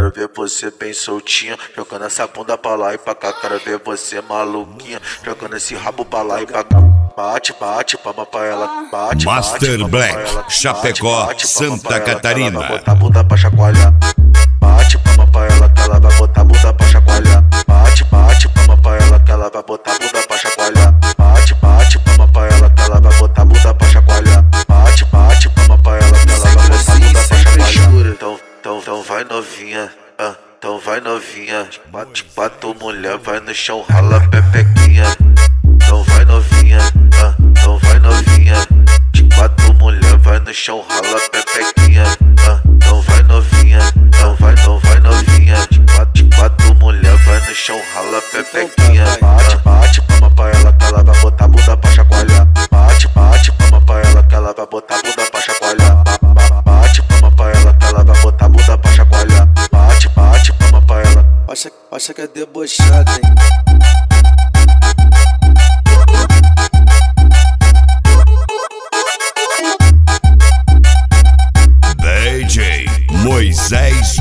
Quero ver você bem soltinha, jogando essa bunda pra lá e pra cá. Quero ver você maluquinha, jogando esse rabo pra lá e pra cá. Bate, bate, palma pra ela. Bate, Master bate, Black, palma pra ela. Chapecó, Bate, Santa Catarina. Ela vai botar a bunda pra chacoalhar. Bate, palma pra ela que ela vai botar a bunda pra chacoalhar. Bate, bate, palma pra ela que ela vai botar a bunda pra chacoalhar. Bate, bate, palma pra ela que ela vai botar a bunda pra chacoalhar. Bate, bate, palma pra ela que ela vai botar a bunda pra chacoalhar. Então vai novinha, então vai novinha. De quatro mulher vai no chão, rala pepequinha. Então vai novinha, então vai novinha. De quatro mulher vai no chão, rala pepequinha. Então vai novinha, então vai novinha. De quatro mulher vai no chão, rala pepequinha. Bate, bate, palma pra ela que ela vai botar a bunda pra chacoalhar. Bate, bate, palma pra ela que ela vai botar a bunda pra chacoalhar. Bate, palma pra ela que ela vai botar a bunda pra chacoalhar. Bate, bate, palma pra ela. Acha que é debochado, hein? DJ Moisés